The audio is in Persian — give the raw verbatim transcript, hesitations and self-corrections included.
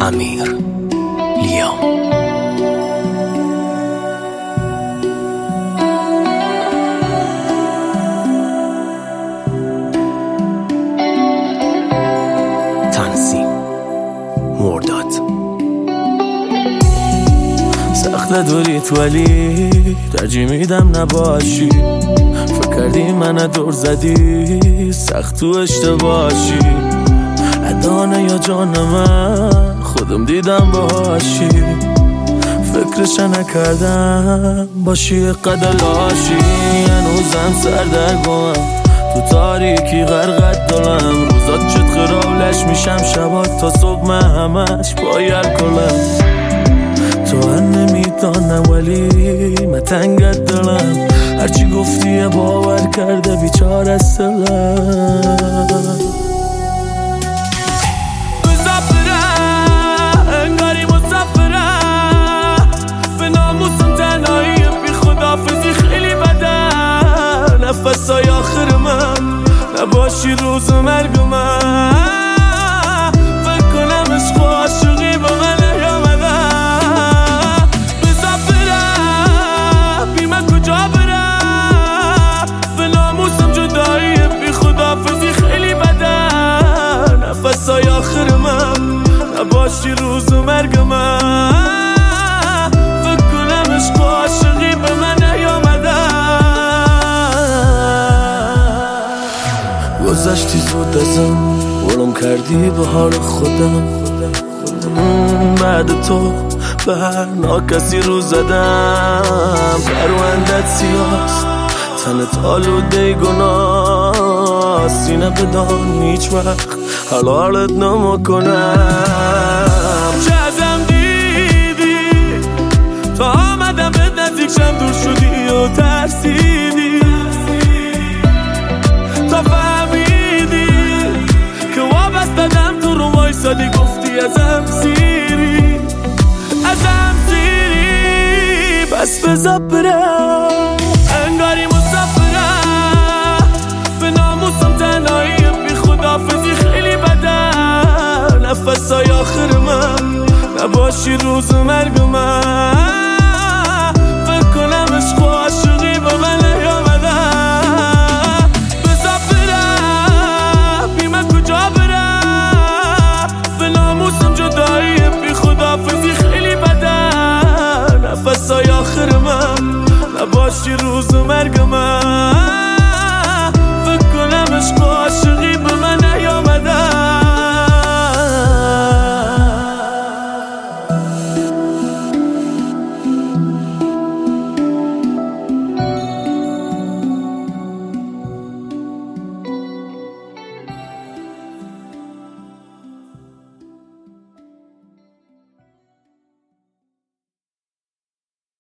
امیر لیام. تنظیم مرداد. سخت دوریت ولی ترجیح میدم نباشی. فکر کردی من دور زدی سخت تو اشتباهی. ادانه یا جان من خودم دیدم باشی. فکرش نکردم باشی قدلاشی. هنوزم سردرگم تو تاریکی غرقت دلم. روزات شد خرابلش میشم شبات تا صبح من همش بایر کنم. تو هر نمیدانم ولی من تنگت دلم. هرچی گفتی باور کرده بیچاره است دلم. انگاری مسافرم به ناموسم تنهایی بی خدافزی خیلی بده. نفسای آخر من نباشی روز مرگ من. فکر کنم عشق و عاشقی با من نیامده. بذار برم بی من کجا برم. به ناموسم جدایی بی خدافزی خیلی بده. نفسای آخر من نباشی روز مرگ من. فکر کنم عشق و عاشقی به من نیامده. گذشتی زود ازم برم کردی به حال خودم. بعد تو به هر ناکسی رو زدم. پروندت سیاست تنت آلوده گناه. سینه بدان هیچ وقت حلالت نمکنم. چه ازم دیدی تا آمدم به نزدیکشم دور شدی و ترسیدی. تا فهمیدی که وابستدم تو رو وایسادی. گفتی ازم سیری ازم سیری. بس بذار برم انگاری مسافرم. به ناموسم تنهایی بی خدافزی خیلی بده. نفسای آخر من نباشی روز مرگ من. فکر کنم عشق و عاشقی با من نیامده. بذار برم بی من کجا برم. به ناموسم جدایی بی خدافزی خیلی بده. نفسای آخر من نباشی روز